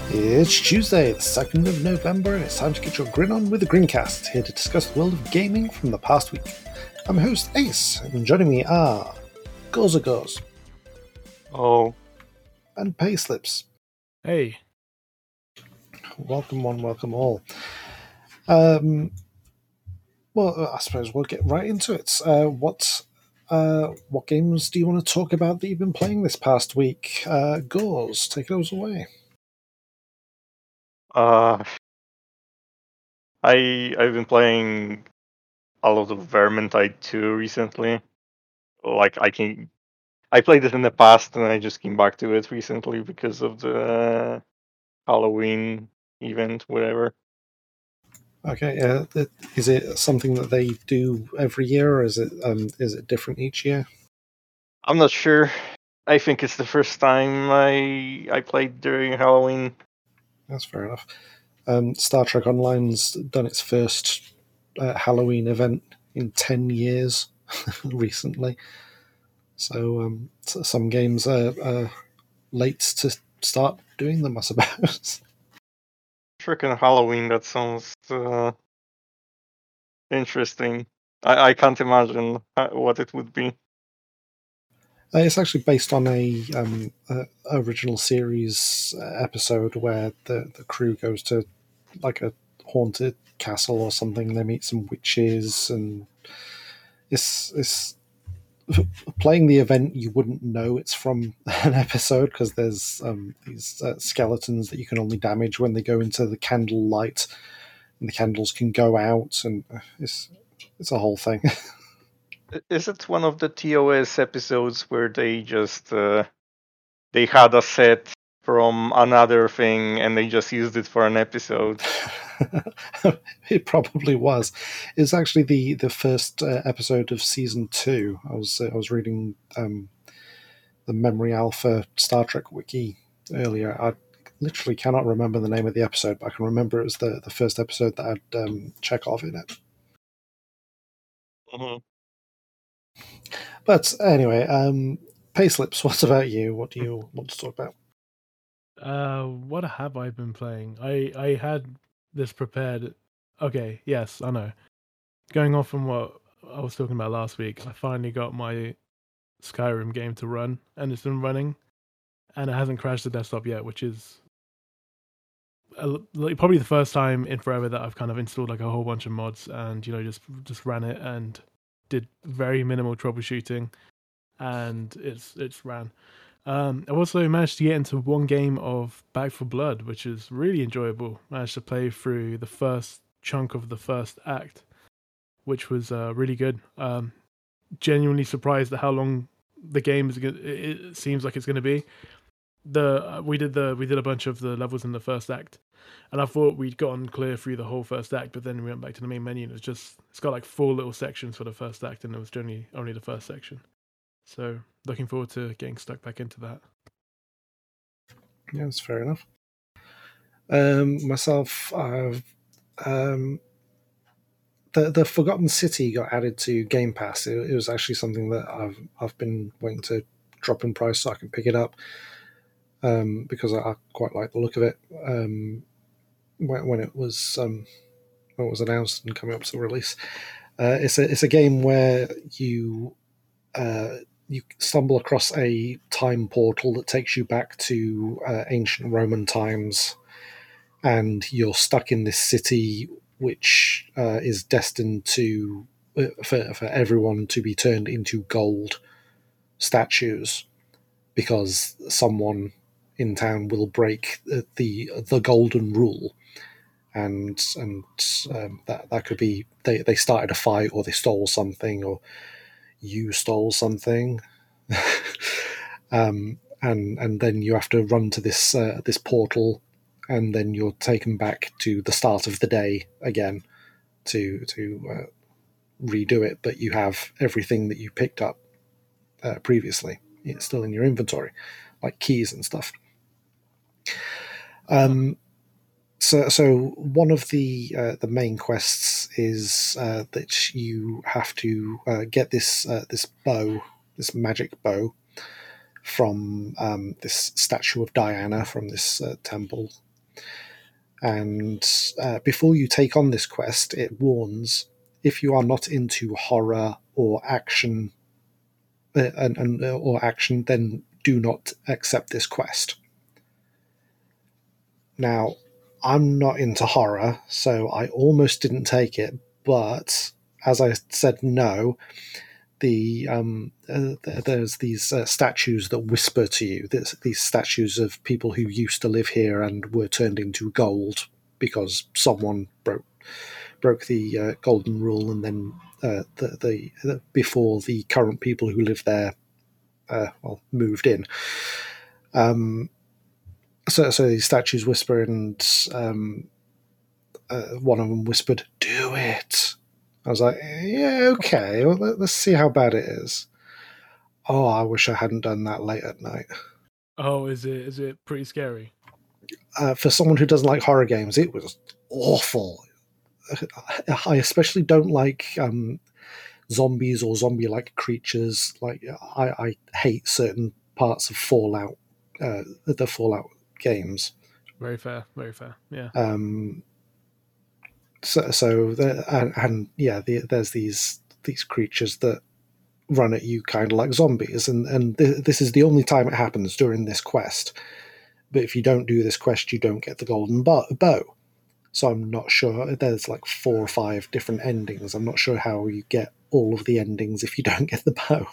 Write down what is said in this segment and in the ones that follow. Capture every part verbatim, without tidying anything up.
It's Tuesday, the second of November, and it's time to get your grin on with the Grincast, here to discuss the world of gaming from the past week. I'm host Ace, and joining me are Goza Goes. Oh. And Payslips. Hey. Welcome one, welcome all. Um, well, I suppose we'll get right into it. Uh, what uh, what games do you want to talk about that you've been playing this past week? Uh, Gauze, take those away. Uh, I I've been playing a lot of Vermintide two recently. Like I can, I played it in the past and I just came back to it recently because of the Halloween event, whatever. Okay, uh, is it something that they do every year, or is it um, is it different each year? I'm not sure. I think it's the first time I I played during Halloween. That's fair enough. Um, Star Trek Online's done its first uh, Halloween event in ten years recently. So, um, so some games are, are late to start doing them, I suppose. Freaking Halloween, that sounds uh, interesting. I, I can't imagine what it would be. Uh, it's actually based on a, um, a original series episode where the, the crew goes to like a haunted castle or something. They meet some witches, and it's it's playing the event. You wouldn't know it's from an episode because there's um, these uh, skeletons that you can only damage when they go into the candle light, and the candles can go out, and it's it's a whole thing. Is it one of the T O S episodes where they just uh, they had a set from another thing and they just used it for an episode? It probably was. It's actually the the first uh, episode of season two. I was uh, I was reading um, the Memory Alpha Star Trek wiki earlier. I literally cannot remember the name of the episode, but I can remember it was the, the first episode that had um, Chekhov in it. Mm-hmm. But anyway, um, Payslips, what about you? What do you want to talk about? Uh, what have I been playing? I, I had this prepared. Okay, yes, I know. Going off from what I was talking about last week, I finally got my Skyrim game to run, and it's been running, and it hasn't crashed the desktop yet, which is a, like, probably the first time in forever that I've kind of installed like a whole bunch of mods and, you know, just just ran it and did very minimal troubleshooting, and it's it's ran. Um, I also managed to get into one game of Back for Blood, which is really enjoyable. Managed to play through the first chunk of the first act, which was uh, really good. Um, genuinely surprised at how long the game is. It, it seems like it's going to be. The uh, we did the we did a bunch of the levels in the first act, and I thought we'd gotten clear through the whole first act, but then we went back to the main menu and it was just it's got like four little sections for the first act, and it was generally only the first section. So looking forward to getting stuck back into that. Yeah, that's fair enough. Um, myself, I've um, the the Forgotten City got added to Game Pass. It, it was actually something that I've I've been waiting to drop in price so I can pick it up, um, because I, I quite like the look of it. Um, when, when it was um, when it was announced and coming up to release, uh, it's a it's a game where you uh, you stumble across a time portal that takes you back to uh, ancient Roman times, and you're stuck in this city which uh, is destined to uh, for, for everyone to be turned into gold statues, because someone in town will break the the, the golden rule, and and um, that that could be they, they started a fight, or they stole something, or you stole something. um, and and then you have to run to this uh, this portal, and then you're taken back to the start of the day again to to uh, redo it. But you have everything that you picked up uh, previously. It's still in your inventory, like keys and stuff. Um, so so one of the uh, the main quests is uh, that you have to uh, get this uh, this bow, this magic bow, from um, this statue of Diana from this uh, temple And uh, before you take on this quest, it warns if you are not into horror or action, uh, and, and uh, or action, then do not accept this quest. Now, I'm not into horror, so I almost didn't take it. But as I said, no. The um, uh, there's these uh, statues that whisper to you. There's these statues of people who used to live here and were turned into gold because someone broke broke the uh, golden rule, and then uh, the, the, the before the current people who live there uh, well moved in. Um, so so these statues whisper, and um, uh, one of them whispered, "Do it." I was like, "Yeah, okay. Well, let's see how bad it is." Oh, I wish I hadn't done that late at night. Oh, is it is it pretty scary? Uh, for someone who doesn't like horror games, it was awful. I especially don't like um, zombies or zombie-like creatures. Like I, I hate certain parts of Fallout, uh, the Fallout games. Very fair, very fair. Yeah. Um, so, so the, and, and yeah, the, there's these these creatures that run at you kind of like zombies, and and th- this is the only time it happens during this quest. But if you don't do this quest, you don't get the golden bow. So I'm not sure. There's like four or five different endings. I'm not sure how you get all of the endings if you don't get the bow.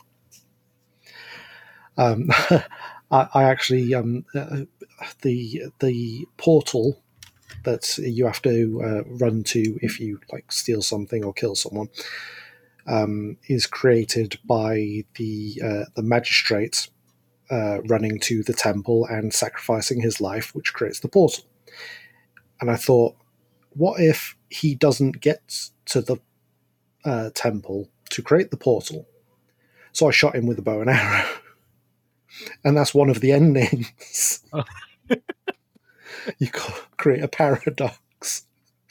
Um, I, I actually um, uh, the the portal that you have to uh, run to if you like steal something or kill someone um, is created by the uh, the magistrate uh, running to the temple and sacrificing his life, which creates the portal. And I thought, what if he doesn't get to the uh, temple to create the portal? So I shot him with a bow and arrow. And that's one of the endings. Oh. You create a paradox.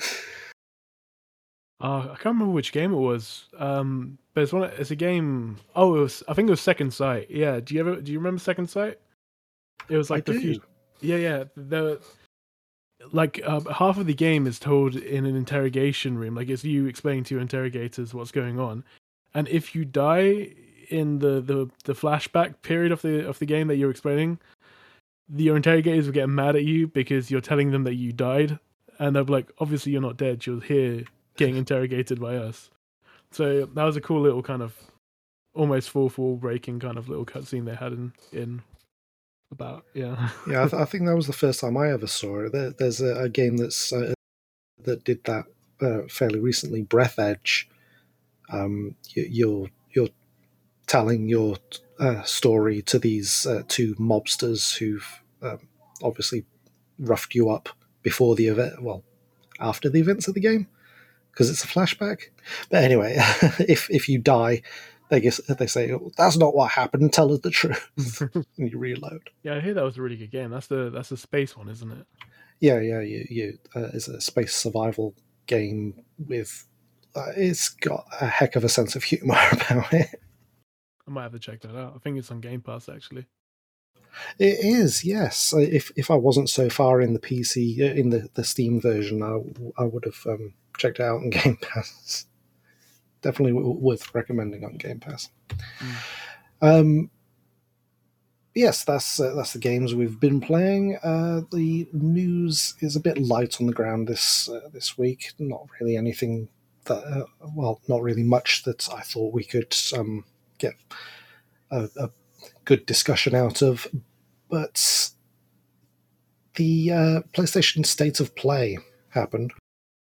Uh, I can't remember which game it was. Um, but it's one. It's a game. Oh, it was. I think it was Second Sight. Yeah. Do you ever? Do you remember Second Sight? It was like I the do. few. Yeah, yeah. The like uh, half of the game is told in an interrogation room. Like it's you explaining to your interrogators what's going on, and if you die in the, the, the flashback period of the of the game that you're explaining, the, your interrogators will get mad at you because you're telling them that you died, and they'll be like, "Obviously, you're not dead. You're here getting interrogated by us." So that was a cool little kind of almost fourth wall breaking kind of little cutscene they had in in about yeah yeah. I, th- I think that was the first time I ever saw it. There, there's a, a game that's uh, that did that uh, fairly recently, Breath Edge. Um, you, you're you're telling your uh, story to these uh, two mobsters who've um, obviously roughed you up before the event. Well, after the events of the game, because it's a flashback. But anyway, if if you die, they guess they say, oh, "That's not what happened. Tell us the truth," and you reload. yeah. I hear that was a really good game. That's the that's the space one, isn't it? Yeah, yeah. You, you uh, it's a space survival game with. Uh, it's got a heck of a sense of humor about it. I might have to check that out. I think it's on Game Pass actually. It is, yes. If if I wasn't so far in the P C, in the, the Steam version, I, I would have um, checked it out on Game Pass. Definitely worth recommending on Game Pass. Mm. Um, yes, that's uh, that's the games we've been playing. Uh, the news is a bit light on the ground this uh, this week. Not really anything that, uh, well, not really much that I thought we could um, get a, a good discussion out of. But the uh, PlayStation State of Play happened.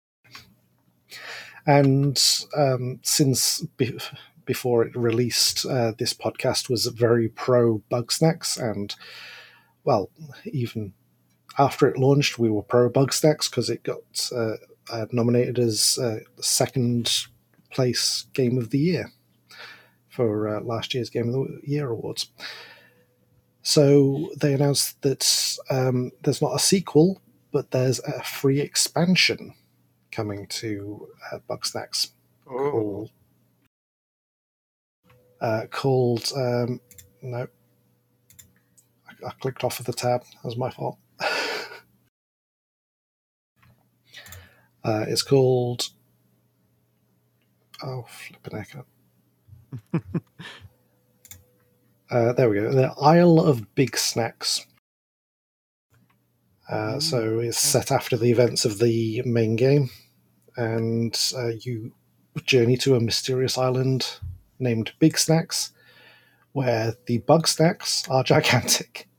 And um, since be- before it released, uh, this podcast was very pro Bugsnax. And, well, even after it launched, we were pro Bugsnax because it got uh, uh, nominated as uh, the second place Game of the Year for uh, last year's Game of the Year awards. So they announced that um, there's not a sequel, but there's a free expansion coming to uh, Bugsnax called uh, called um, no, I, I clicked off of the tab. That was my fault. Uh, it's called oh flipping heck. Uh, there we go. The Isle of Big Snacks. Uh, Ooh, so it's okay. set after the events of the main game, and uh, you journey to a mysterious island named Big Snacks, where the bug snacks are gigantic.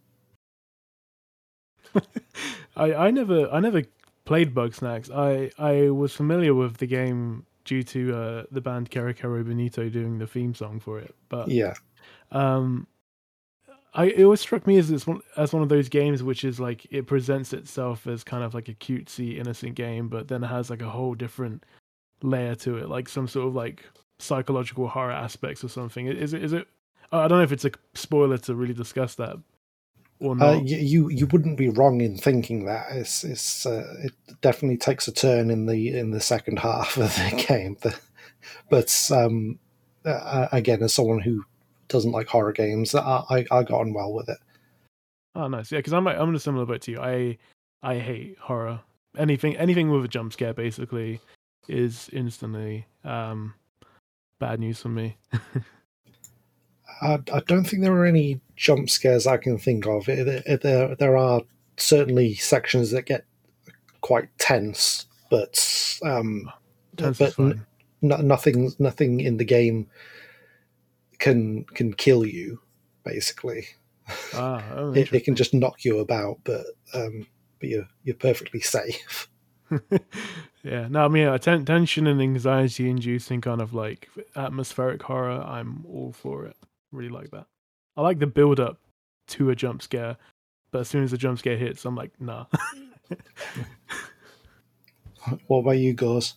I I never I never played Bugsnax. I I was familiar with the game due to uh, the band Kero Kero Bonito doing the theme song for it, but Yeah, um, I it always struck me as it's one, as one of those games which is like it presents itself as kind of like a cutesy innocent game, but then it has like a whole different layer to it, like some sort of like psychological horror aspects or something. Is it? Is it? I don't know if it's a spoiler to really discuss that or uh, not. you you wouldn't be wrong in thinking that. It's it's uh, it definitely takes a turn in the in the second half of the game, but um, uh, again, as someone who doesn't like horror games, I I, I got on well with it. Oh, nice. Yeah, because I'm I'm in a similar boat to you. I I hate horror. Anything anything with a jump scare basically is instantly um, bad news for me. I, I don't think there are any jump scares I can think of. It, it, there, there are certainly sections that get quite tense, but um, Tense is but n- fine. n- nothing nothing in the game can can kill you. Basically, Ah, oh, it, it can interesting. just knock you about, but um, but you're you're perfectly safe. Yeah, no, I mean, uh, ten- tension and anxiety inducing kind of like atmospheric horror. I'm all for it. Really like that. I like the build up to a jump scare, but as soon as the jump scare hits, I'm like, nah. What about you, Gauze?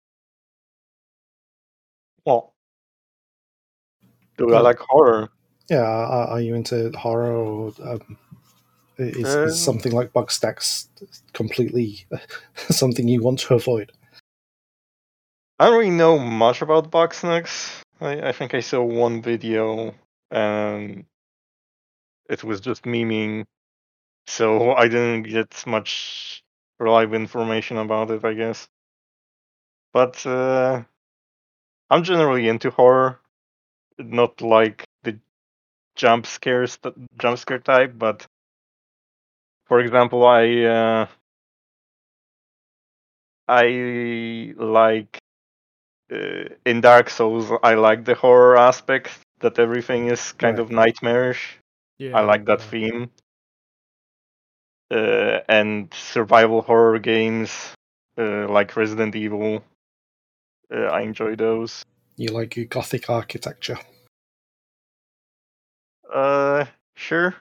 Well, do I Uh, like horror? yeah, are, are you into horror, or um, is is Um, something like Bugstacks completely something you want to avoid? I don't really know much about Bugsnax. I, I think I saw one video and it was just memeing, so I didn't get much reliable information about it, I guess. But uh, I'm generally into horror, not like the jump scares, jump scare type. But for example, I uh, I like uh, in Dark Souls. I like the horror aspect that everything is kind Right. of nightmarish. I Yeah, like that yeah. theme. Uh, and survival horror games uh, like Resident Evil. Uh, I enjoy those. You like your gothic architecture. Uh, sure.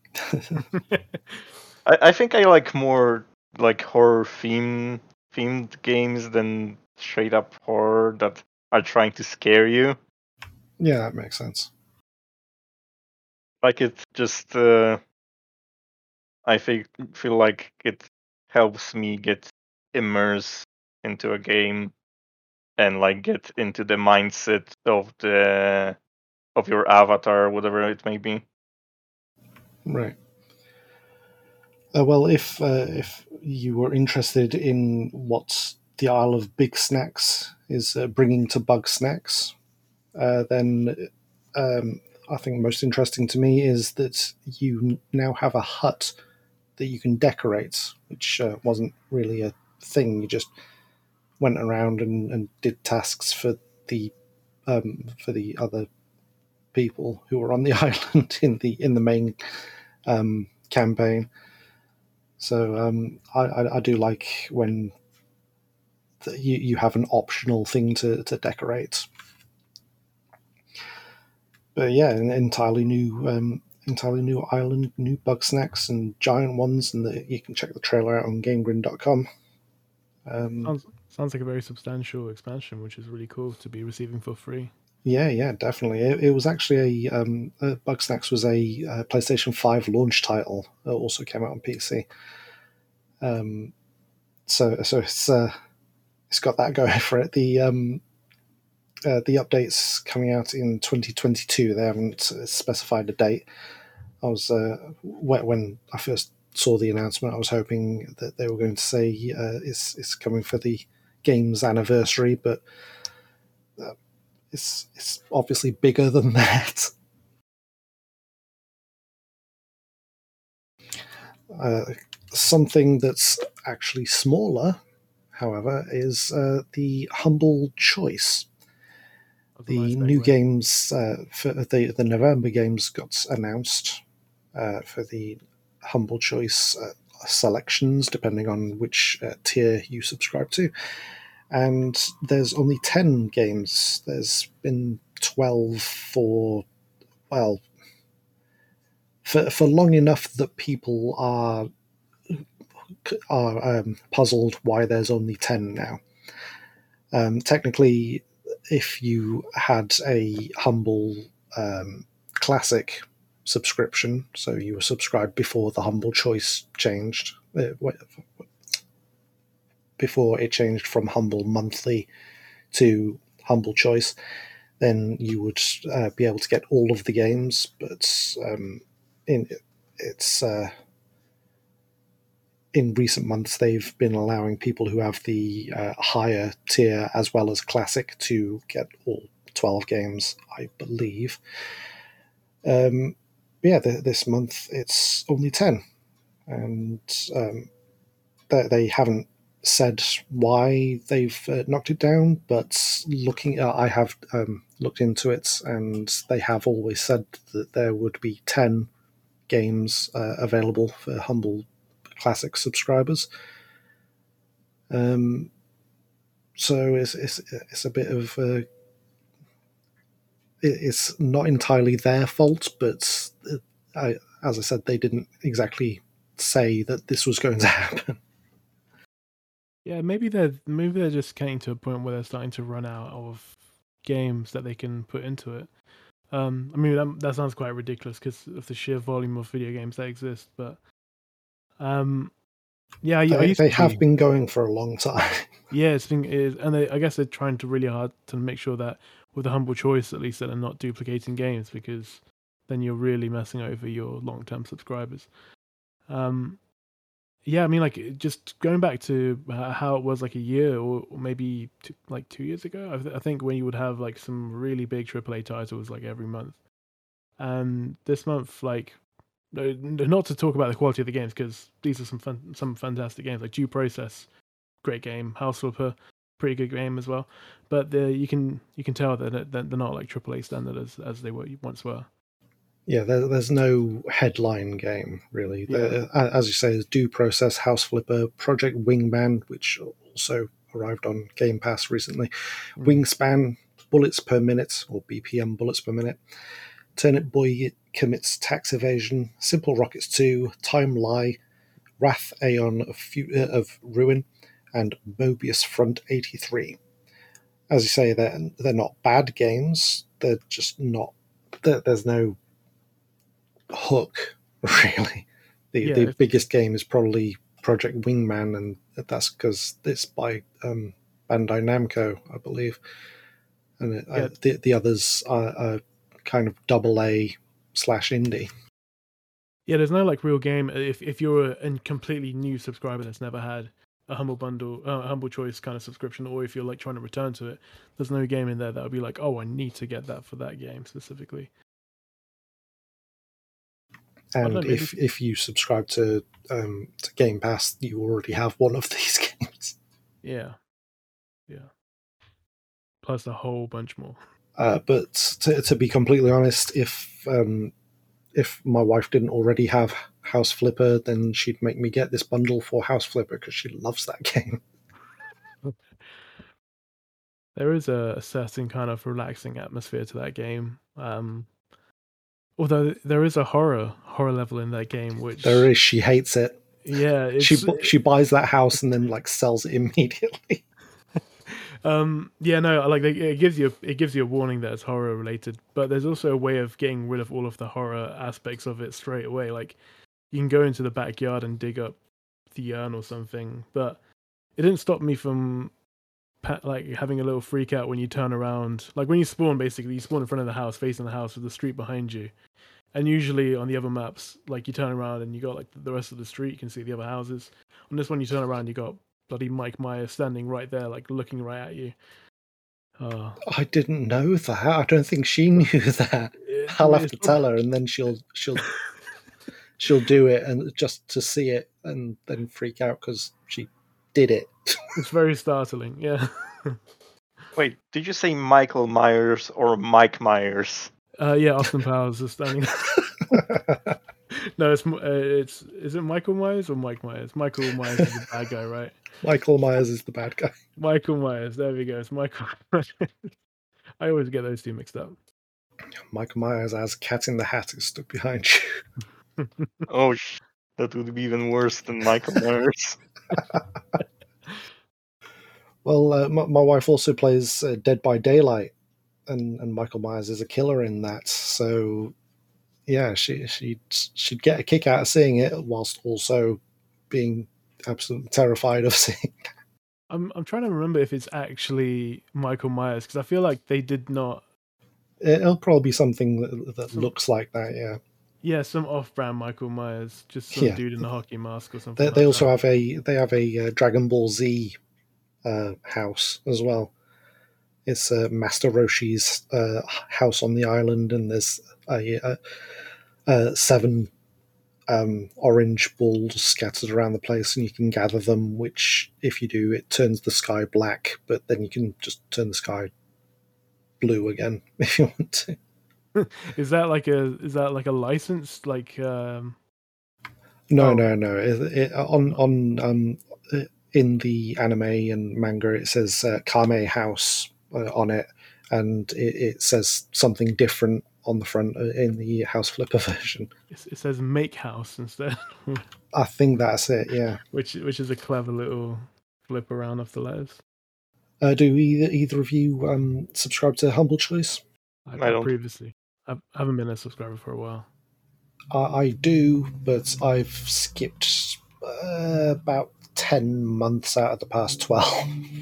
I, I think I like more like horror theme themed games than straight up horror that are trying to scare you. Yeah, that makes sense. Like it just uh, I think feel like it helps me get immersed into a game and like get into the mindset of the of your avatar, whatever it may be. Right. Uh, well, if uh, if you were interested in what the Isle of Big Snacks is uh, bringing to Bug Snacks, uh, then um, I think most interesting to me is that you now have a hut that you can decorate, which uh, wasn't really a thing. You just went around and, and did tasks for the um, for the other people who were on the island in the in the main um, campaign. So um, I, I, I do like when the, you you have an optional thing to, to decorate. But yeah, an entirely new um, entirely new island, new bug snacks and giant ones, and the, you can check the trailer out on GameGrin dot com. Um, sounds sounds like a very substantial expansion, which is really cool to be receiving for free. yeah, yeah, definitely. It, it was actually a um, uh, Bug Snacks was a uh, PlayStation Five launch title. It also came out on P C. Um, so so it's uh, it's got that going for it. The um, uh, the updates coming out in twenty twenty-two. They haven't specified a date. I was uh, when I first saw the announcement, I was hoping that they were going to say uh, it's it's coming for the game's anniversary, but uh, it's it's obviously bigger than that. Uh, something that's actually smaller, however, is uh, the Humble Choice. The Nice new segue. games uh, for the the November games got announced uh, for the Humble Choice uh, selections, depending on which uh, tier you subscribe to. And there's only ten games. There's been twelve for, well, for, for long enough that people are are um, puzzled why there's only ten now. Um, technically, if you had a Humble um, Classic subscription, so you were subscribed before the Humble Choice changed, uh, before it changed from Humble Monthly to Humble Choice, then you would uh, be able to get all of the games. But um, in it's uh, in recent months, they've been allowing people who have the uh, higher tier as well as Classic to get all twelve games, I believe. Um, yeah, the, this month it's only ten, and um, they, they haven't said why they've uh, knocked it down, but looking, uh, I have um, looked into it, and they have always said that there would be ten games uh, available for Humble Classic subscribers. Um, so it's, it's it's a bit of a, it's not entirely their fault, but I, as I said, they didn't exactly say that this was going to happen. Yeah, maybe they're maybe they're just getting to a point where they're starting to run out of games that they can put into it. Um, I mean, that, that sounds quite ridiculous because of the sheer volume of video games that exist. But um, yeah, I, I They, used they to have be, been going for a long time. yeah, it's been, it is, and they, I guess they're trying to really hard to make sure that with the Humble Choice, at least, that they're not duplicating games, because then you're really messing over your long-term subscribers. Um, yeah, I mean, like it- just going back to uh, how it was like a year or, or maybe two, like two years ago. I, th- I think when you would have like some really big triple A titles like every month, and this month, like, no, n- not to talk about the quality of the games because these are some fun, some fantastic games like Due Process, great game, House Flipper, pretty good game as well. But the, you can you can tell that it- that they're not like triple A standard as as they were once were. Yeah, there, there's no headline game, really. Yeah. There, uh, as you say, there's Due Process, House Flipper, Project Wingman, which also arrived on Game Pass recently, Mm. Wingspan, Bullets Per Minute, or B P M Bullets Per Minute, Turnip Boy Commits Tax Evasion, Simple Rockets two, Time Lie, Wrath Aeon of, Fu- uh, of Ruin, and Mobius Front eighty-three. As you say, they're, they're not bad games, they're just not, there, there's no hook, really. The Yeah, the if- biggest game is probably Project Wingman, and that's because it's by um, Bandai Namco, I believe. And it, Yeah. uh, the the others are, are kind of double A slash indie. Yeah, there's no like real game. If if you're a completely new subscriber that's never had a humble bundle, uh, humble choice kind of subscription, or if you're like trying to return to it, there's no game in there that would be like, oh, I need to get that for that game specifically. And know, maybe- if if you subscribe to um, to Game Pass, you already have one of these games. Yeah, yeah. Plus a whole bunch more. Uh, but to, to be completely honest, if um, if my wife didn't already have House Flipper, then she'd make me get this bundle for House Flipper because she loves that game. There is a, a certain kind of relaxing atmosphere to that game. Um, although there is a horror horror level in that game, which There is. She hates it. yeah, it's, She bu- she buys that house and then like sells it immediately. um yeah no like it gives you it gives you a warning that it's horror related, but there's also a way of getting rid of all of the horror aspects of it straight away. Like you can go into the backyard and dig up the urn or something, but it didn't stop me from pa- like having a little freak out when you turn around. Like when you spawn, basically you spawn in front of the house, facing the house with the street behind you, And usually on the other maps, like you turn around and you got like the rest of the street, you can see the other houses. On this one, you turn around, you got bloody Mike Myers standing right there, like looking right at you. Oh. I didn't know that. I don't think she knew that. It, I'll have it's to prob- tell her, and then she'll she'll she'll do it, and just to see it, and then freak out because she did it. It's very startling. Yeah. Wait, did you say Michael Myers or Mike Myers? Uh, yeah, Austin Powers is standing. No, it's uh, it's is it Michael Myers or Mike Myers? Michael Myers is the bad guy, right? Michael Myers is the bad guy. Michael Myers. There we go. It's Michael. I always get those two mixed up. Michael Myers as Cat in the Hat is stuck behind you. Oh, sh- that would be even worse than Michael Myers. Well, uh, my, my wife also plays uh, Dead by Daylight, and, and Michael Myers is a killer in that. So, yeah, she she'd, she'd get a kick out of seeing it, whilst also being absolutely terrified of seeing it. I'm I'm trying to remember if it's actually Michael Myers because I feel like they did not. It'll probably be something that, that Some- looks like that, yeah. Yeah, some off-brand Michael Myers, just some Yeah. dude in a hockey mask or something. They, like they also that. have a they have a uh, Dragon Ball Z uh, house as well. It's uh, Master Roshi's uh, house on the island, and there's a, a, a seven um, orange balls scattered around the place, and you can gather them. Which, if you do, it turns the sky black, but then you can just turn the sky blue again if you want to. Is that like a is that like a licensed like um No, Oh. no, no. It, it, on on um, in the anime and manga, it says uh, Kame House uh, on it, and it, it says something different on the front uh, in the House Flipper version. it it says Make House instead, I think that's it. Yeah. which which is a clever little flip around of the letters. Uh, do either either of you um, subscribe to Humble Choice? I, I don't. previously. I haven't been a subscriber for a while. I, I do, but I've skipped uh, about ten months out of the past twelve.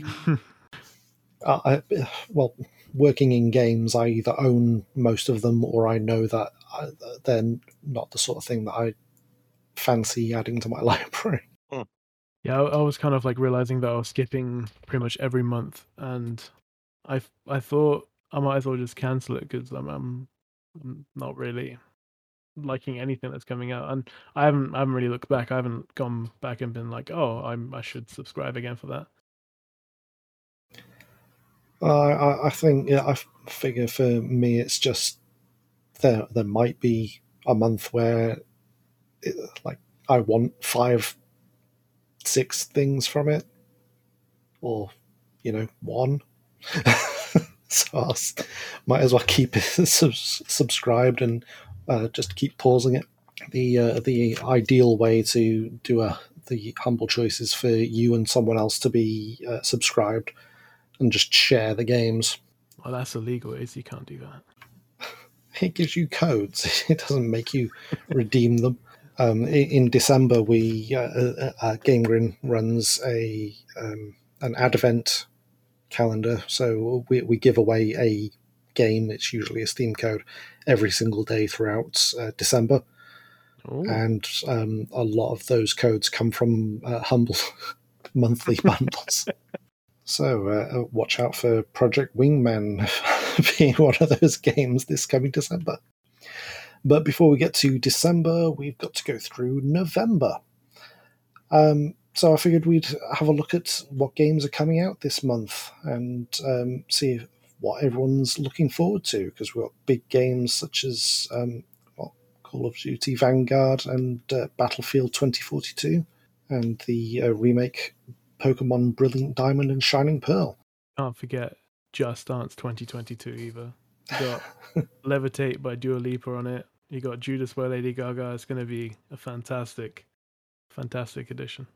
I, I, well, working in games, I either own most of them or I know that I, they're not the sort of thing that I fancy adding to my library. Yeah, I, I was kind of like realizing that I was skipping pretty much every month, and I I thought I might as well just cancel it because I'm, I'm I'm not really liking anything that's coming out, and I haven't I haven't really looked back. I haven't gone back and been like, oh, I'm I should subscribe again for that. Uh, I, I think yeah, I figure for me it's just there. There might be a month where, it, like, I want five, six things from it, or you know, one. So I might as well keep it subs- subscribed and uh, just keep pausing it. The uh, the ideal way to do a the humble choice is for you and someone else to be uh, subscribed and just share the games. Well, that's illegal. Is you can't do that. It gives you codes. It doesn't make you redeem them. Um, in, in December, we uh, uh, uh, Game Grin runs a um, an advent calendar, so we we give away a game. It's usually a Steam code every single day throughout uh, December, Ooh. and um, a lot of those codes come from uh, Humble monthly bundles. So uh, watch out for Project Wingman being one of those games this coming December. But before we get to December, we've got to go through November. Um, so I figured we'd have a look at what games are coming out this month and um, see what everyone's looking forward to, because we've got big games such as um, well, Call of Duty Vanguard and uh, Battlefield twenty forty-two, and the uh, remake Pokemon Brilliant Diamond and Shining Pearl. Can't forget Just Dance twenty twenty-two either. You got Levitate by Dua Lipa on it. You got Judas by Lady Gaga. It's going to be a fantastic, fantastic edition.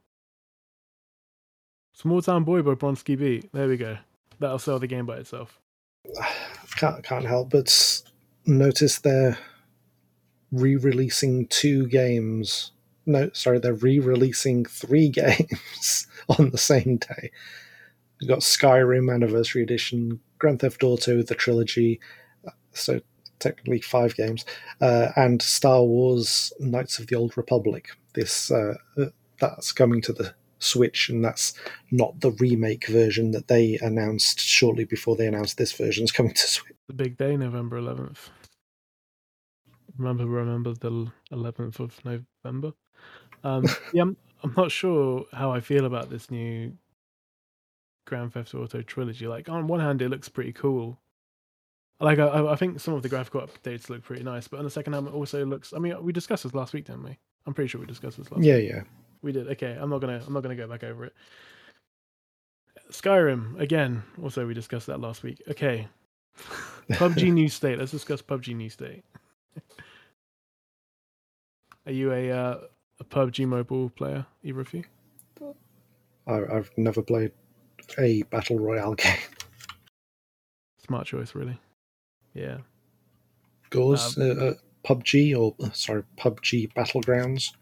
Small Town Boy by Bronski Beat. There we go. That'll sell the game by itself. Can't can't help but notice they're re-releasing two games. No, sorry, they're re-releasing three games on the same day. We've got Skyrim Anniversary Edition, Grand Theft Auto, the trilogy. So technically five games, uh, and Star Wars Knights of the Old Republic. This uh, that's coming to the Switch, and that's not the remake version that they announced shortly before they announced this version is coming to Switch. The big day, November eleventh. Remember, remember the eleventh of November. Um, yeah, I'm, I'm not sure how I feel about this new Grand Theft Auto trilogy. Like, on one hand, it looks pretty cool. Like, I, I think some of the graphical updates look pretty nice, but on the second hand, it also looks. I mean, we discussed this last week, didn't we? I'm pretty sure we discussed this last yeah, week. Yeah, yeah. We did. Okay, I'm not gonna. I'm not gonna go back over it. Skyrim again. Also, we discussed that last week. Okay. P U B G New State. Let's discuss P U B G New State. Are you a uh, a P U B G mobile player, either of you? I, I've never played a battle royale game. Smart choice, really. Yeah. Goes Um, uh, uh, P U B G or uh, sorry, P U B G Battlegrounds.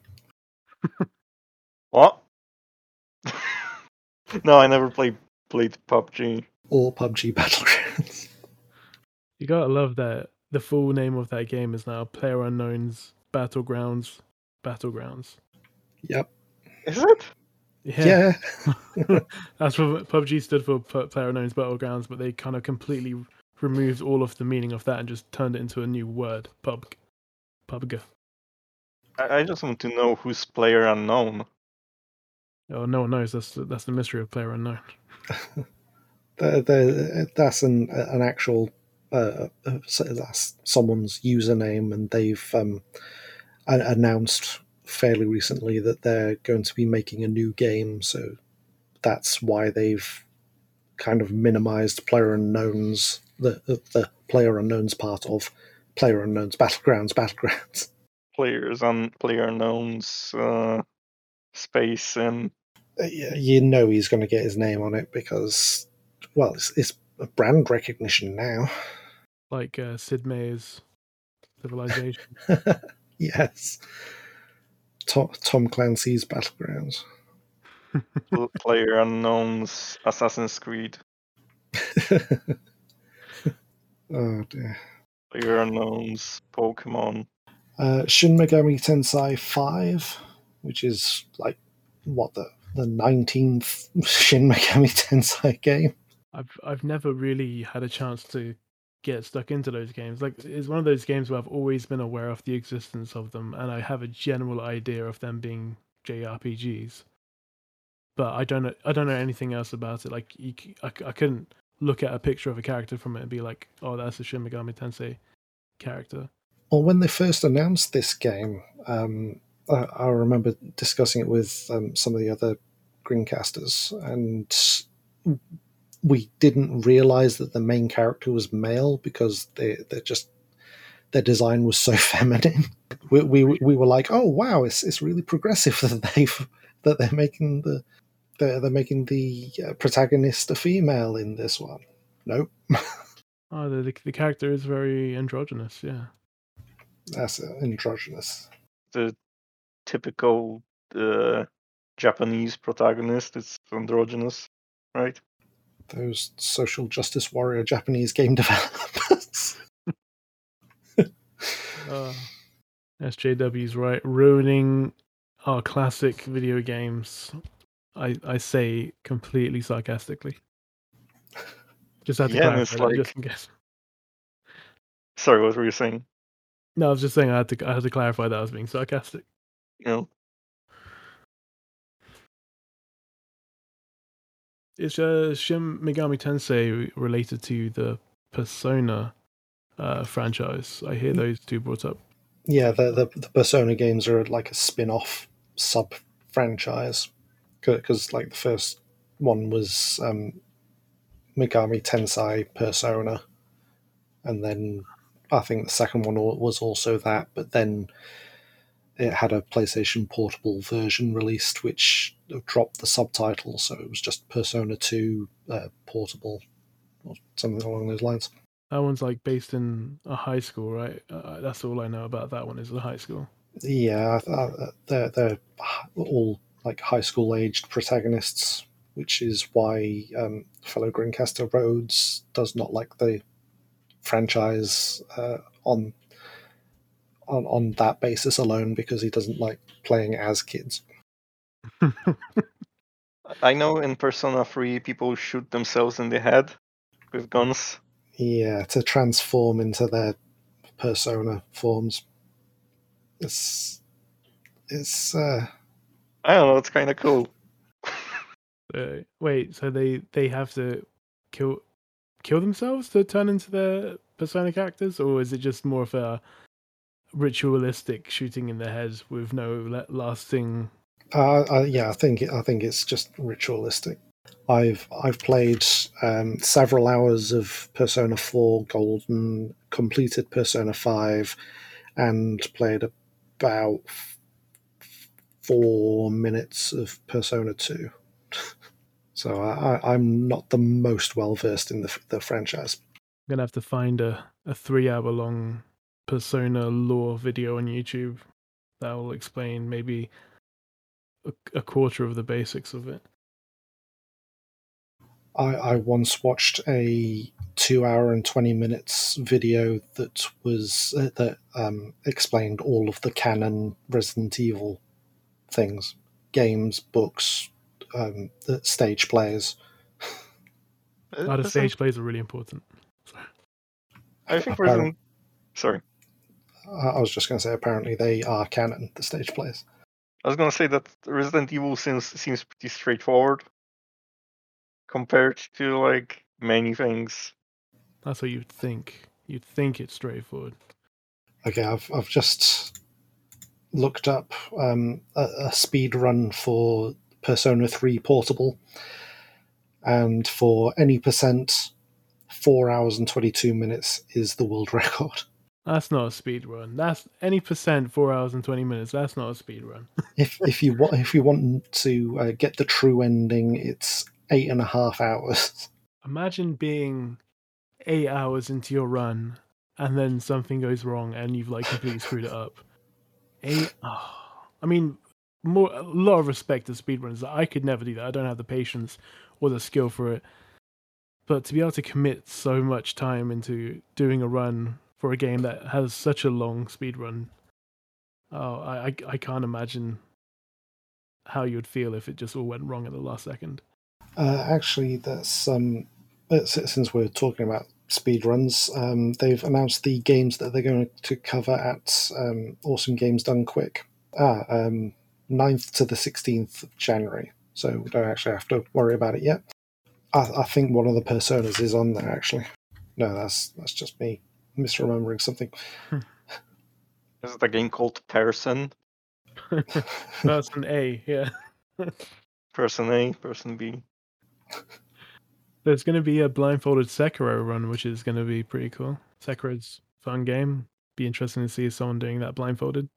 What? No, I never played played P U B G. Or P U B G Battlegrounds. You gotta love that the full name of that game is now PlayerUnknown's Battlegrounds Battlegrounds. Yep. Is it? Yeah. yeah. That's what P U B G stood for, PlayerUnknown's Battlegrounds, but they kind of completely removed all of the meaning of that and just turned it into a new word, pub, pubg. I, I just want to know who's Player Unknown. Oh, no one knows. That's that's the mystery of PlayerUnknown. the, the, that's an an actual uh, that's someone's username, and they've um, announced fairly recently that they're going to be making a new game. So that's why they've kind of minimized PlayerUnknown's the the PlayerUnknown's part of PlayerUnknown's Battlegrounds Battlegrounds. Players on PlayerUnknown's uh, space and you know he's going to get his name on it because, well, it's, it's brand recognition now. Like uh, Sid Meier's Civilization. Yes. Tom, Tom Clancy's Battlegrounds. PlayerUnknown's Assassin's Creed. Oh dear. PlayerUnknown's Pokemon. Uh, Shin Megami Tensei five, which is like what the the nineteenth Shin Megami Tensei game. I've I've never really had a chance to get stuck into those games. Like, it's one of those games where I've always been aware of the existence of them, and I have a general idea of them being J R P Gs. But I don't know. I don't know anything else about it. Like, you, I, I couldn't look at a picture of a character from it and be like, "Oh, that's a Shin Megami Tensei character." Well, when they first announced this game, um, I, I remember discussing it with um, some of the other Greencasters, and we didn't realize that the main character was male because they they just their design was so feminine. We we, we were like, oh wow, it's it's really progressive that they've that they're making the they're, they're making the protagonist a female in this one. Nope. Oh, the the character is very androgynous. Yeah. That's uh, androgynous. The typical uh, Japanese protagonist is androgynous, right? Those social justice warrior Japanese game developers. uh, S J W's right, ruining our classic video games. I I say completely sarcastically. Just had to yeah, clarify it's that, like... just in case. Sorry, what were you saying? No, I was just saying I had to I had to clarify that I was being sarcastic. No. Is uh, Shin Megami Tensei related to the Persona uh, franchise? I hear those two brought up. Yeah, the, the the Persona games are like a spin-off sub-franchise because like the first one was um, Megami Tensei Persona, and then I think the second one was also that, but then it had a PlayStation Portable version released which dropped the subtitles, so it was just Persona two uh, Portable or something along those lines. That one's like based in a high school, right? Uh, that's all I know about that one is the high school. Yeah, uh, they're, they're all like high school aged protagonists, which is why um, fellow Greencaster Rhodes does not like the franchise uh, on on on that basis alone because he doesn't like playing as kids. I know in Persona three people shoot themselves in the head with guns. Yeah, to transform into their persona forms. It's it's uh, I don't know, it's kind of cool. Uh, wait, so they they have to kill kill themselves to turn into their persona characters, or is it just more of a ritualistic shooting in the head with no la- lasting? uh, uh, yeah, I think I think it's just ritualistic. I've I've played um, several hours of Persona four Golden, completed Persona five, and played about four minutes of Persona two. So I, I'm not the most well versed in the, the franchise. I'm gonna have to find a, a three hour long Persona lore video on YouTube that will explain maybe a, a quarter of the basics of it. I, I once watched a two hour and twenty minutes video that was uh, that um, explained all of the canon Resident Evil things, games, books, um, the stage plays. Oh, the stage plays are really important. I think Apparent- Resident... Sorry. I was just going to say, apparently they are canon, the stage plays. I was going to say that Resident Evil seems, seems pretty straightforward compared to, like, many things. That's what you'd think. You'd think it's straightforward. Okay, I've I've just looked up um, a, a speed run for Persona three Portable, and for any percent, four hours and twenty-two minutes is the world record. That's not a speed run. That's any percent four hours and twenty minutes. That's not a speed run. if if you want if you want to uh, get the true ending, it's eight and a half hours. Imagine being eight hours into your run and then something goes wrong and you've like completely screwed it up. Eight. Oh, I mean, more a lot of respect to speedrunners. I could never do that. I don't have the patience or the skill for it. But to be able to commit so much time into doing a run for a game that has such a long speed run, oh, I, I, I can't imagine how you would feel if it just all went wrong at the last second. Uh, actually, that's um, since we're talking about speedruns, um, they've announced the games that they're going to cover at um, Awesome Games Done Quick. Ah, um, ninth to the sixteenth of January, so we don't actually have to worry about it yet. I, I think one of the Personas is on there, actually. No, that's that's just me misremembering something. Is it a game called Person? Person A, yeah. Person A, Person B. There's going to be a blindfolded Sekiro run, which is going to be pretty cool. Sekiro's a fun game. Be interesting to see someone doing that blindfolded.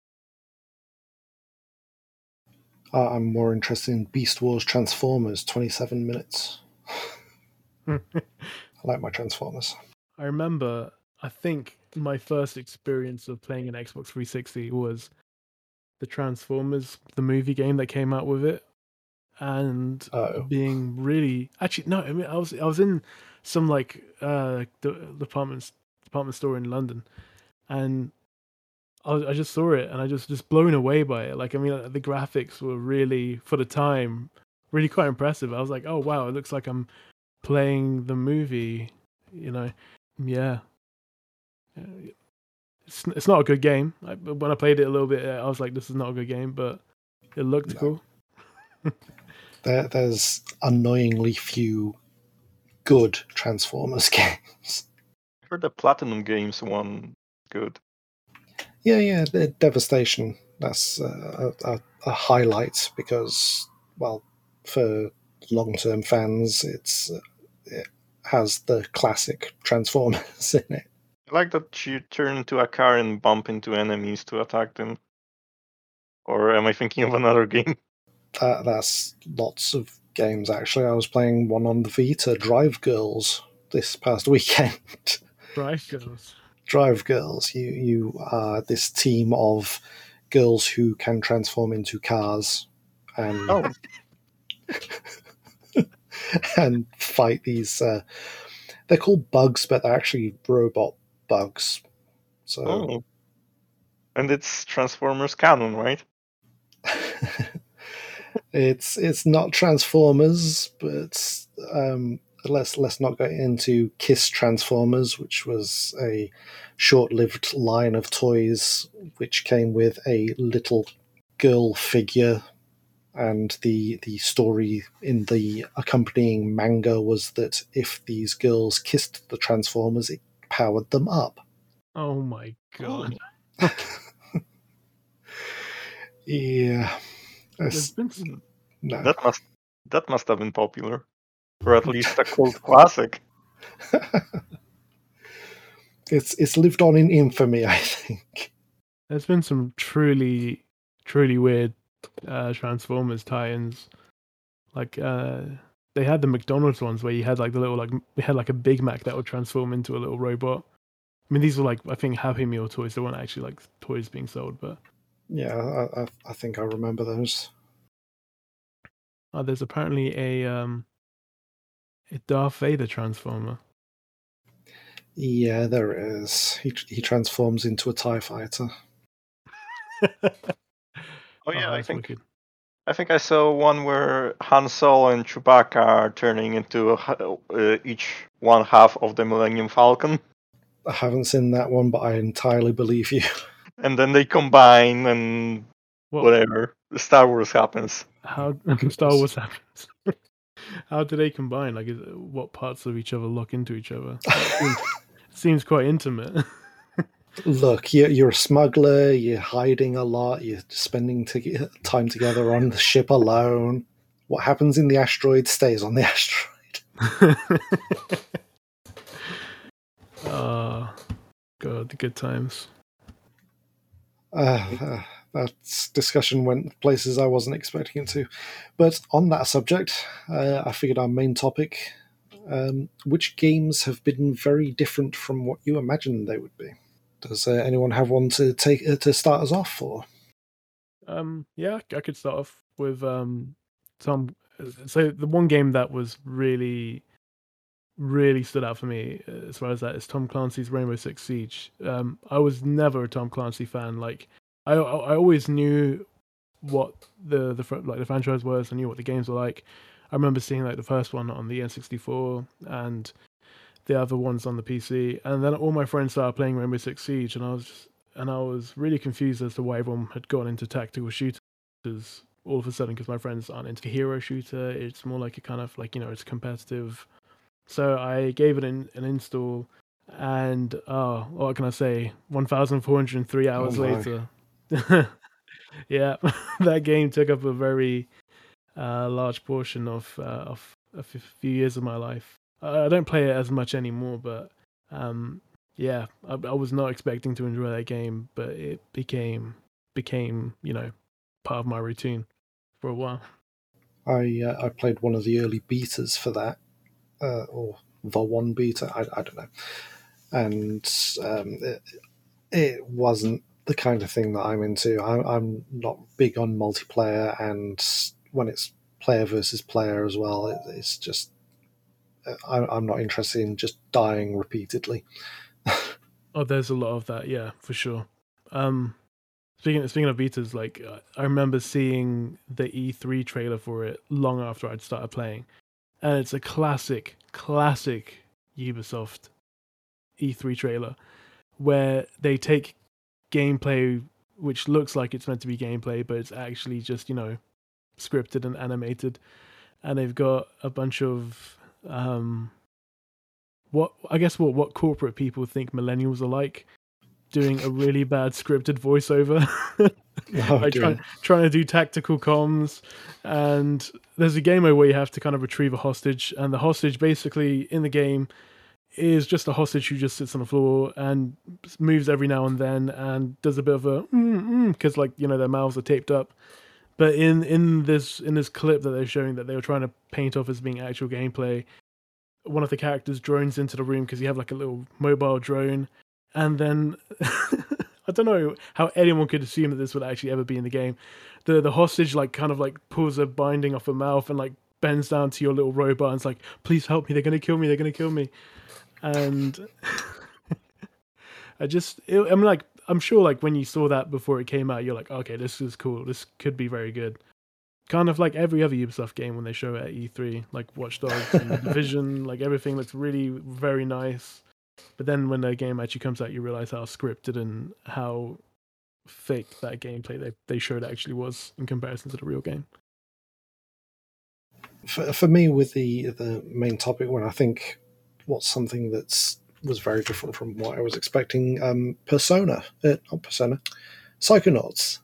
Uh, I'm more interested in Beast Wars Transformers, twenty-seven minutes. I like my Transformers. I remember, I think my first experience of playing an Xbox three sixty was the Transformers, the movie game that came out with it, and Oh. being really actually no. I mean, I was I was in some like uh department department store in London, and I, I just saw it and I just just blown away by it. Like, I mean, the graphics were really, for the time, really quite impressive. I was like, oh wow, it looks like I'm playing the movie. You know, yeah. It's it's not a good game. I, when I played it a little bit, I was like, this is not a good game, but it looked No. cool. There, there's annoyingly few good Transformers games. I heard the Platinum Games one good. Yeah, yeah, the Devastation. That's uh, a, a, a highlight because, well, for long-term fans, it's uh, it has the classic Transformers in it. I like that you turn into a car and bump into enemies to attack them. Or am I thinking of another game? That, that's lots of games, actually. I was playing one on the Vita, Drive Girls, this past weekend. Drive Girls. Drive Girls. You you are this team of girls who can transform into cars and Oh. and fight these uh, they're called bugs, but they're actually robot bugs. So Oh. And it's Transformers canon, right? it's it's not Transformers, but um, let's let's not go into Kiss Transformers, which was a short-lived line of toys which came with a little girl figure, and the the story in the accompanying manga was that if these girls kissed the Transformers, it powered them up. Oh my god. Yeah. There's That's- been some, no. That must that must have been popular, or at least a cult classic. it's it's lived on in infamy, I think. there's been some truly, truly weird uh, Transformers tie-ins. Like uh, they had the McDonald's ones where you had like the little like you had like a Big Mac that would transform into a little robot. I mean, these were like I think Happy Meal toys. They weren't actually like toys being sold, but Yeah, I, I, I think I remember those. oh, there's apparently a um a Darth Vader Transformer. Yeah, there is. He he transforms into a TIE fighter. Oh yeah, I that's think wicked. I think I saw one where Han Solo and Chewbacca are turning into a, h- uh, each one half of the Millennium Falcon, I haven't seen that one, but I entirely believe you. and then they combine and What? whatever. Star Wars happens. How Star Wars happens? How do they combine? Like, is, what parts of each other lock into each other? It seems, it seems quite intimate. Look, you're, you're a smuggler, you're hiding a lot, you're spending to- time together on the ship alone. What happens in the asteroid stays on the asteroid. Oh, God, the good times. Uh, uh, that discussion went places I wasn't expecting it to. But on that subject, uh, I figured our main topic, um, which games have been very different from what you imagined they would be? Does uh, anyone have one to take uh, to start us off for? Um, yeah, I could start off with um, some. So the one game that was really, really stood out for me uh, as far as that is Tom Clancy's Rainbow Six Siege. Um, I was never a Tom Clancy fan. Like, I I always knew what the the fr- like the franchise was. I knew what the games were like. I remember seeing like the first one on the N sixty-four and the other ones on the P C, and then all my friends started playing Rainbow Six Siege, and I was and I was really confused as to why everyone had gone into tactical shooters all of a sudden, because my friends aren't into hero shooter. It's more like a kind of like, you know, it's competitive. So I gave it an, an install, and oh, what can I say? one thousand four hundred three hours Oh my. later. Yeah, that game took up a very uh, large portion of uh, of a few years of my life. I don't play it as much anymore, but um, yeah, I, I was not expecting to enjoy that game, but it became became you know part of my routine for a while. I uh, I played one of the early betas for that, uh, or the one beta. I, I don't know, and um, it, it wasn't the kind of thing that I'm into. I, I'm not big on multiplayer, and when it's player versus player as well, it, it's just I, I'm not interested in just dying repeatedly. Oh, there's a lot of that, yeah, for sure. Um, speaking speaking of betas, like uh, I remember seeing the E three trailer for it long after I'd started playing, and it's a classic, classic Ubisoft E three trailer where they take gameplay which looks like it's meant to be gameplay, but it's actually just, you know, scripted and animated, and they've got a bunch of um, what I guess what what corporate people think millennials are like, doing a really bad scripted voiceover. Oh, like dear. trying trying to do tactical comms, and there's a game mode where you have to kind of retrieve a hostage, and the hostage basically in the game is just a hostage who just sits on the floor and moves every now and then and does a bit of a because mm, mm, like, you know, their mouths are taped up. But in in this in this clip that they're showing that they were trying to paint off as being actual gameplay, one of the characters drones into the room because you have like a little mobile drone, and then I don't know how anyone could assume that this would actually ever be in the game. The the hostage like kind of like pulls a binding off her mouth and like bends down to your little robot and it's like, please help me, they're gonna kill me, they're gonna kill me. And I just it, I'm like I'm sure like when you saw that before it came out, you're like, okay, this is cool, this could be very good. Kind of like every other Ubisoft game when they show it at E three, like Watch Dogs and The Division, like everything looks really very nice. But then when the game actually comes out, you realize how scripted and how fake that gameplay they, they showed actually was in comparison to the real game. For, for me, with the the main topic one, I think what's something that's was very different from what I was expecting. Um, Persona, uh, not Persona, Psychonauts.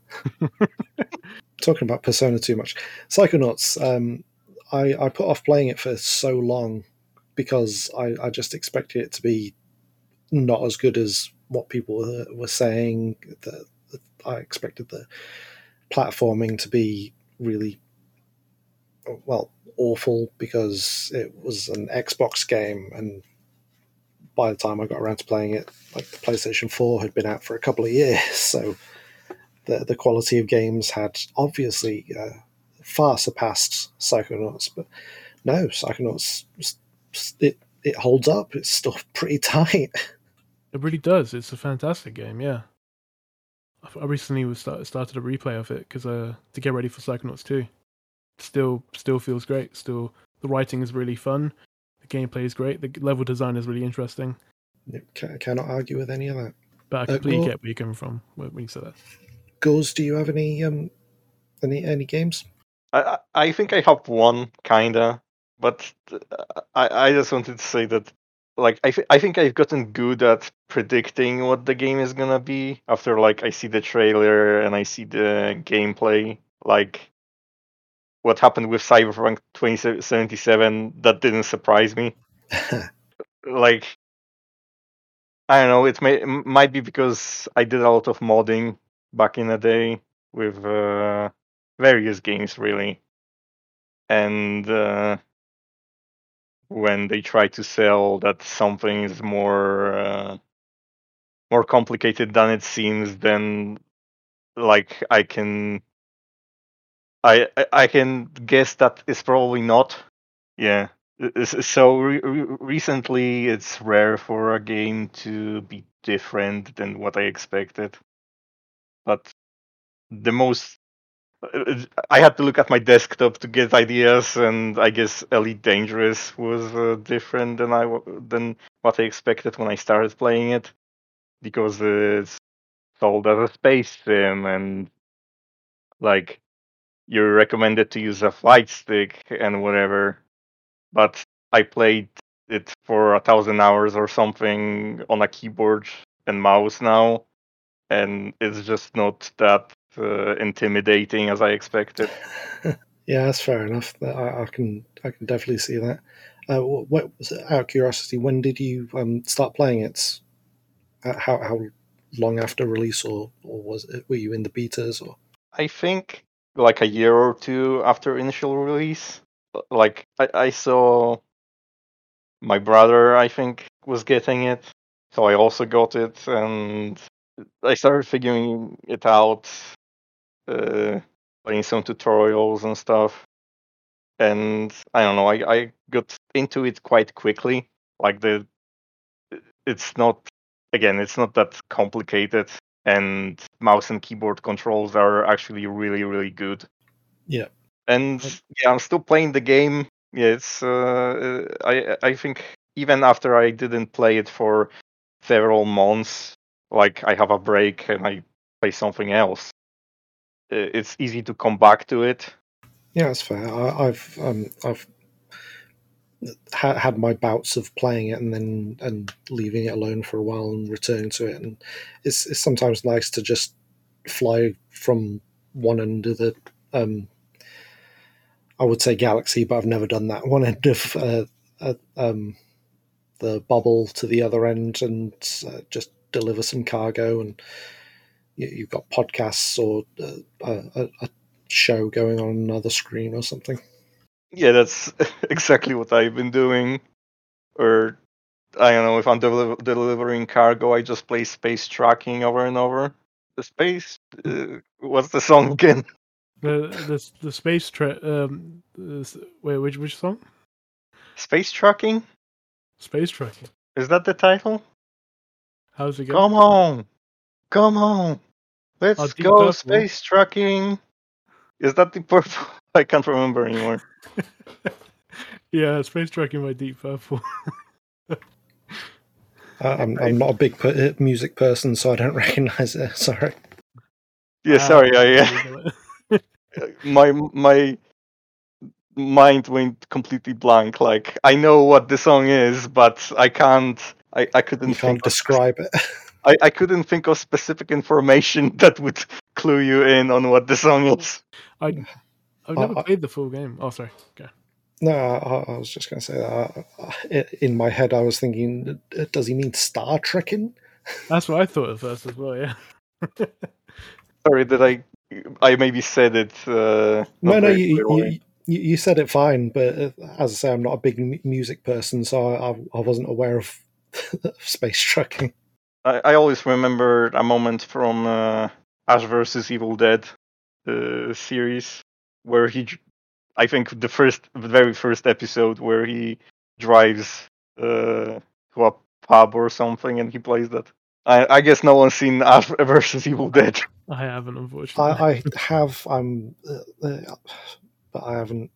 Talking about Persona too much. Psychonauts. Um, I I put off playing it for so long because I, I just expected it to be not as good as what people were, were saying. That I expected the platforming to be really, well, awful because it was an Xbox game, and by the time I got around to playing it, like the PlayStation four had been out for a couple of years, so the the quality of games had obviously uh, far surpassed Psychonauts. But no, Psychonauts, it it holds up. It's still pretty tight. It really does. It's a fantastic game. Yeah, I recently was start, started a replay of it because uh, to get ready for Psychonauts two. Still, still feels great. Still, the writing is really fun. The gameplay is great. The level design is really interesting. I cannot argue with any of that. But I Uh, completely Gore- get where you're coming from when you said that. Gores, do you have any um any any games? I I I think I have one kinda, but uh, I I just wanted to say that like I th- I think I've gotten good at predicting what the game is gonna be after like I see the trailer and I see the gameplay. Like what happened with Cyberpunk twenty seventy-seven, that didn't surprise me. Like I don't know, it may it might be because I did a lot of modding back in the day with uh, various games really, and uh, when they try to sell that something is more uh, more complicated than it seems, then like I can I I- I can guess that it's probably not. Yeah. S- So re- re- recently, it's rare for a game to be different than what I expected. But the most uh, I had to look at my desktop to get ideas, and I guess Elite Dangerous was uh, different than I w- than what I expected when I started playing it, because it's sold as a space sim, and like you're recommended to use a flight stick and whatever. But I played it for a thousand hours or something on a keyboard and mouse now, and it's just not that uh, intimidating as I expected. Yeah, that's fair enough. I, I can I can definitely see that. Uh, what, out of curiosity, when did you um, start playing it? Uh, How how long after release, or, or was it? Were you in the betas or? I think like a year or two after initial release, like I, I saw my brother, I think, was getting it, so I also got it, and I started figuring it out, uh, playing some tutorials and stuff. And I don't know, I, I got into it quite quickly. Like the, it's not again, it's not that complicated, and mouse and keyboard controls are actually really, really good. Yeah. And yeah, I'm still playing the game. Yeah, it's uh, I I think even after I didn't play it for several months, like I have a break and I play something else, i- it's easy to come back to it. Yeah, that's fair. I, I've um, I've ha- had my bouts of playing it and then and leaving it alone for a while and returning to it, and it's it's sometimes nice to just fly from one end of the um, I would say galaxy, but I've never done that. One end of uh, uh, um, the bubble to the other end and uh, just deliver some cargo. And you, you've got podcasts or uh, a, a show going on another screen or something. Yeah, that's exactly what I've been doing. Or I don't know, if I'm deli- delivering cargo, I just play Space Tracking over and over. The space, uh, what's the song again? The the the space tra- um this, wait which which song? Space trucking? Space trucking. Is that the title? How's it go? Come on, come on, let's Oh, Deep go Purple. space trucking. Is that the purple? I can't remember anymore. Yeah, Space Trucking by Deep Purple. I- I'm I'm not a big per- music person, so I don't recognise it. Sorry. Yeah, Ah, sorry. I uh, Google it. my my mind went completely blank. Like I know what the song is, but I can't. I, I couldn't You can't think. Of, describe it. I, I couldn't think of specific information that would clue you in on what the song is. I I've never I- I- played the full game. Oh, sorry. Okay. No, I, I was just going to say that. I- In my head, I was thinking, does he mean Star Trekking? That's what I thought at first as well. Yeah. Sorry that I I maybe said it. Uh, No, not no, very you, clearly. you, you you said it fine, but uh, as I say, I'm not a big mu- music person, so I, I wasn't aware of space trucking. I, I always remember a moment from uh, Ash versus Evil Dead uh, series where he, dr- I think the first, the very first episode where he drives uh, to a pub or something and he plays that. I, I guess no one's seen Ash versus Evil Dead. I haven't, unfortunately. I, I have, I'm, uh, uh, but I haven't,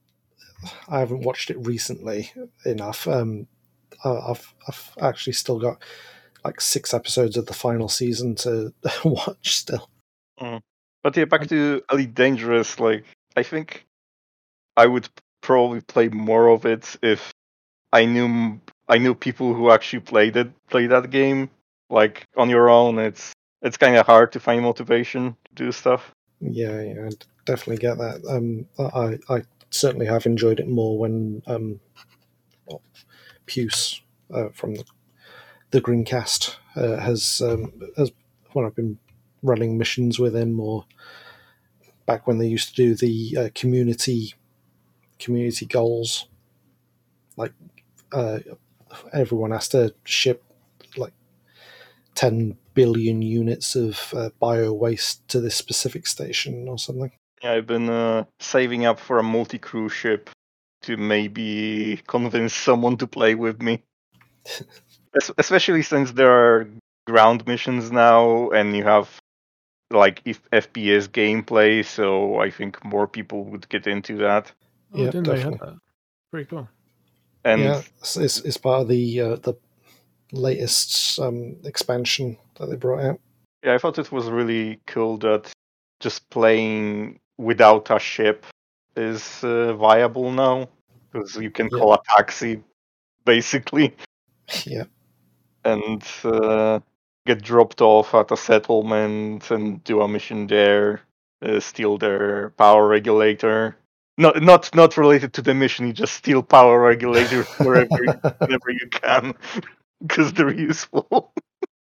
I haven't watched it recently enough. Um, I, I've, I've actually still got like six episodes of the final season to watch still. Mm. But yeah, back to Elite Dangerous. Like I think I would probably play more of it if I knew I knew people who actually played it, play that game. Like on your own, it's it's kind of hard to find motivation to do stuff. Yeah, yeah, I definitely get that. Um, I, I certainly have enjoyed it more when um, well, Puce uh, from the, the Greencast uh, has um, has when I've been running missions with him, or back when they used to do the uh, community community goals, like uh, everyone has to ship like ten billion units of uh, bio waste to this specific station or something. Yeah, I've been uh, saving up for a multi-crew ship to maybe convince someone to play with me. Es- especially since there are ground missions now, and you have like if F P S gameplay, so I think more people would get into that. Oh, I Yeah, didn't know you had definitely. that. Pretty cool. And Yeah, it's, it's, it's part of the uh, the latest um, expansion that they brought out. yeah, I thought it was really cool that just playing without a ship is uh, viable now because you can Yeah. call a taxi basically Yeah, and uh, get dropped off at a settlement and do a mission there, uh, steal their power regulator. Not not not related to the mission. You just steal power regulators wherever you, whenever you can because they're useful.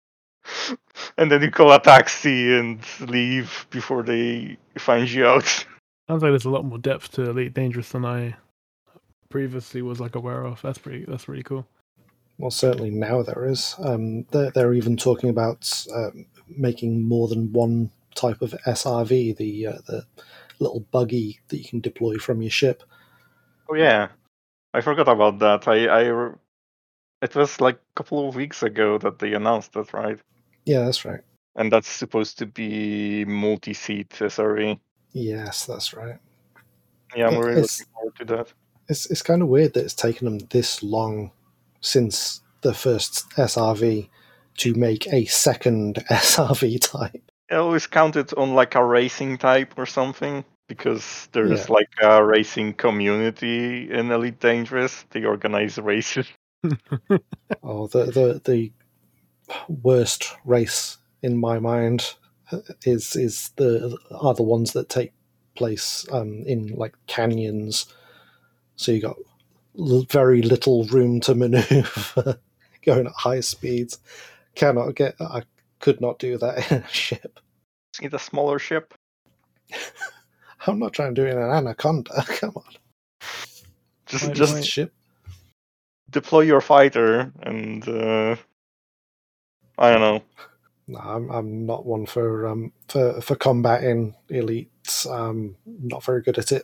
And then you call a taxi and leave before they find you out. Sounds like there's a lot more depth to Elite Dangerous than I previously was like aware of. That's pretty. That's really cool. well, certainly now there is. Um, they're, they're even talking about um, making more than one type of S R V, the uh, the little buggy that you can deploy from your ship. Oh yeah, I forgot about that. I, I it was like a couple of weeks ago that they announced that, right? Yeah, that's right. And that's supposed to be multi-seat S R V. Yes, that's right. Yeah, I'm It- really it's looking forward to that. it's it's kind of weird that it's taken them this long since the first S R V to make a second S R V type. I always count it on like a racing type or something because there's Yeah. like a racing community in Elite Dangerous. They organize races. Oh, the the the worst race in my mind is is the are the ones that take place um, in like canyons. So you got l- very little room to maneuver, going at high speeds. Cannot get. I could not do that in a ship. See the smaller ship? I'm not trying to do it in an anaconda. Come on, Just Why- just why- ship. deploy your fighter and uh, I don't know. No, I'm I'm not one for um for for combat in Elite. Um, not very good at it.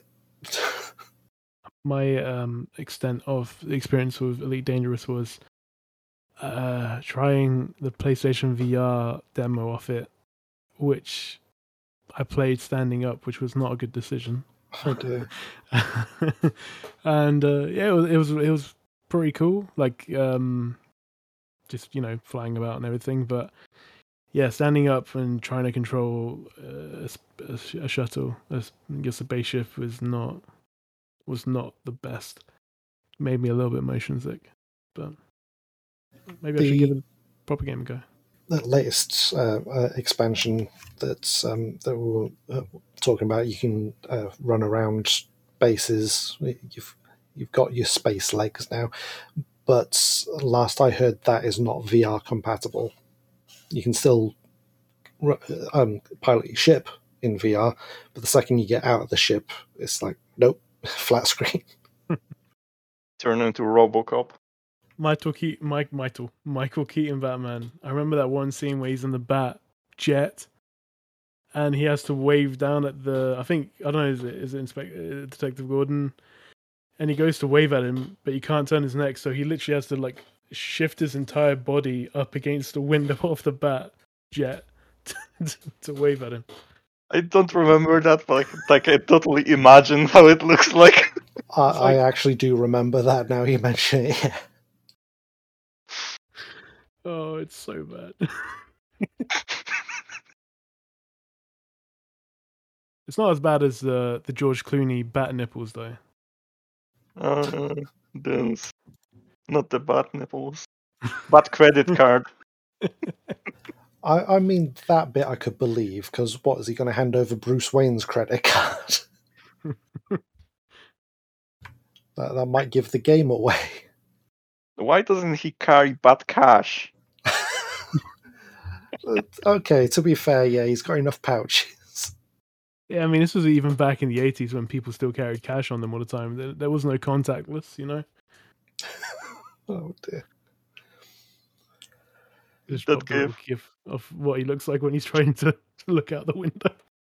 My um, extent of experience with Elite Dangerous was uh, trying the PlayStation V R demo of it, which I played standing up, which was not a good decision. Oh dear. And uh, yeah, it was, it was it was pretty cool. Like um, just you know flying about and everything, but yeah, standing up and trying to control uh, a, a, a shuttle, a, I guess a spaceship, was not was not the best. Made me a little bit motion sick, but maybe I should give The it a proper game a go. the latest uh, uh, expansion that's um, that we were uh, talking about, you can uh, run around bases. You've you've got your space legs now, but last I heard, that is not V R compatible. You can still ru- um, pilot your ship in V R, but the second you get out of the ship, it's like nope, flat screen. Turn into RoboCop. Michael Keaton, Mike, Michael, Michael Keaton Batman. I remember that one scene where he's in the bat jet, and he has to wave down at the. I think I don't know. Is it is it Inspector uh, Detective Gordon? And he goes to wave at him, but he can't turn his neck, so he literally has to like shift his entire body up against the window of the bat jet to, to wave at him. I don't remember that, but like, like I totally imagine how it looks like. I, like- I actually do remember that now you mention it. Yeah. Oh, it's so bad. It's not as bad as the the George Clooney bat nipples though. Uh, those, not the bat nipples, bat credit card. I, I mean, that bit I could believe, because what, is he going to hand over Bruce Wayne's credit card? that, that might give the game away. Why doesn't he carry bat cash? Okay, to be fair, yeah, he's got enough pouches. Yeah, I mean, this was even back in the eighties when people still carried cash on them all the time. There, there was no contactless, you know. Oh dear. Just That popped a little gif. gif of what he looks like when he's trying to look out the window.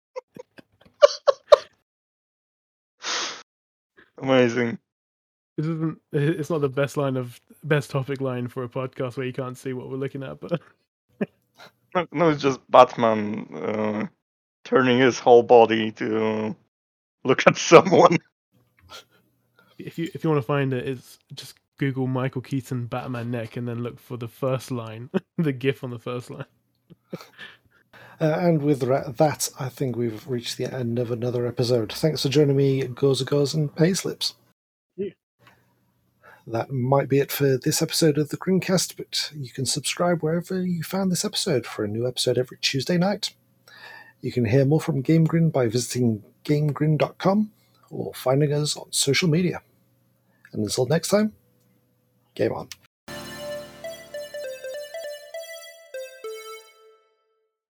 Amazing. This isn't. It's not the best line of best topic line for a podcast where you can't see what we're looking at, but No, no, it's just Batman uh, turning his whole body to look at someone. if you if you want to find it, it's just Google Michael Keaton Batman neck and then look for the first line, the gif on the first line. Uh, and with ra- that, I think we've reached the end of another episode. Thanks for joining me, Goza Goz and Payslips. Yeah. That might be it for this episode of the Greencast, but you can subscribe wherever you found this episode for a new episode every Tuesday night. You can hear more from Game Grin by visiting game grin dot com or finding us on social media. And until next time, game on.